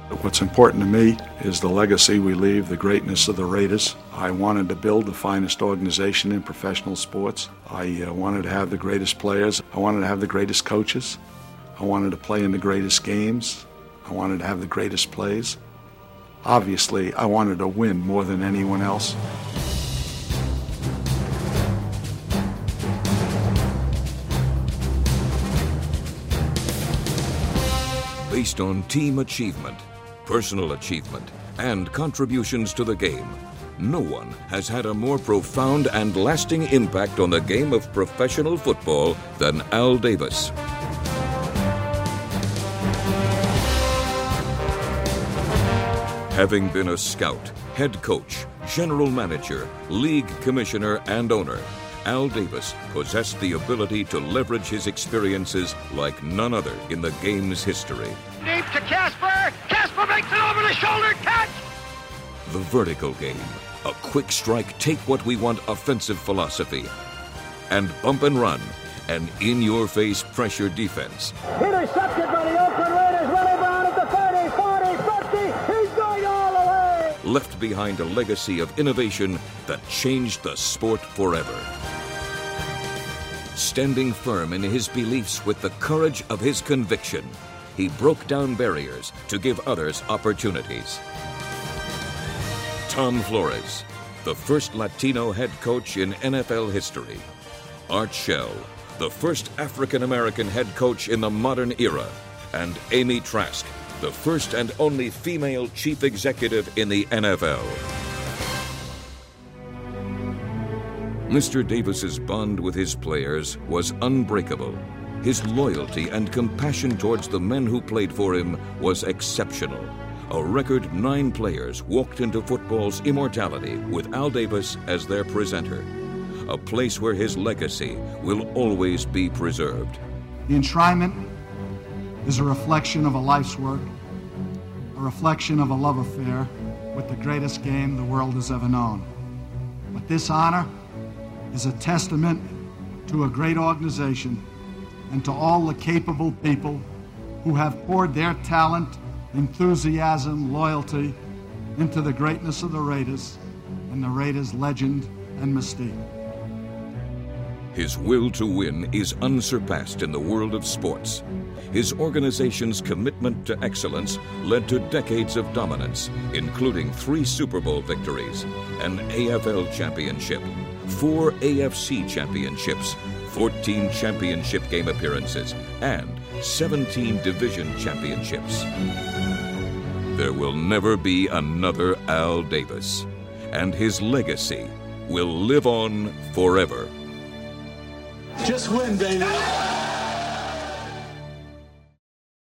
What's important to me is the legacy we leave, the greatness of the Raiders. I wanted to build the finest organization in professional sports. I wanted to have the greatest players. I wanted to have the greatest coaches. I wanted to play in the greatest games. I wanted to have the greatest plays. Obviously, I wanted to win more than anyone else. Based on team achievement, personal achievement, and contributions to the game, no one has had a more profound and lasting impact on the game of professional football than Al Davis. Having been a scout, head coach, general manager, league commissioner, and owner, Al Davis possessed the ability to leverage his experiences like none other in the game's history. Deep to Casper. Casper makes it over the shoulder. Catch! The vertical game, a quick strike, take what we want offensive philosophy. And bump and run, an in-your-face pressure defense. Intercepted by the Oakland Raiders. Running down at the 30, 40, 50. He's going all the way. Left behind a legacy of innovation that changed the sport forever. Standing firm in his beliefs with the courage of his conviction, he broke down barriers to give others opportunities. Tom Flores, the first Latino head coach in NFL history. Art Shell, the first African-American head coach in the modern era. And Amy Trask, the first and only female chief executive in the NFL. Mr. Davis's bond with his players was unbreakable. His loyalty and compassion towards the men who played for him was exceptional. A record 9 players walked into football's immortality with Al Davis as their presenter, a place where his legacy will always be preserved. The enshrinement is a reflection of a life's work, a reflection of a love affair with the greatest game the world has ever known. But this honor is a testament to a great organization and to all the capable people who have poured their talent, enthusiasm, loyalty into the greatness of the Raiders and the Raiders' legend and mystique. His will to win is unsurpassed in the world of sports. His organization's commitment to excellence led to decades of dominance, including 3 Super Bowl victories, an AFL championship, 4 AFC championships, 14 championship game appearances, and 17 division championships. There will never be another Al Davis, and his legacy will live on forever. Just win, baby.